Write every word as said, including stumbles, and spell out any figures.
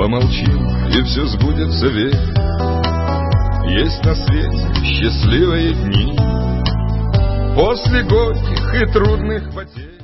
Помолчим, и все сбудется, верь. Есть на свете счастливые дни после горьких и трудных потерь.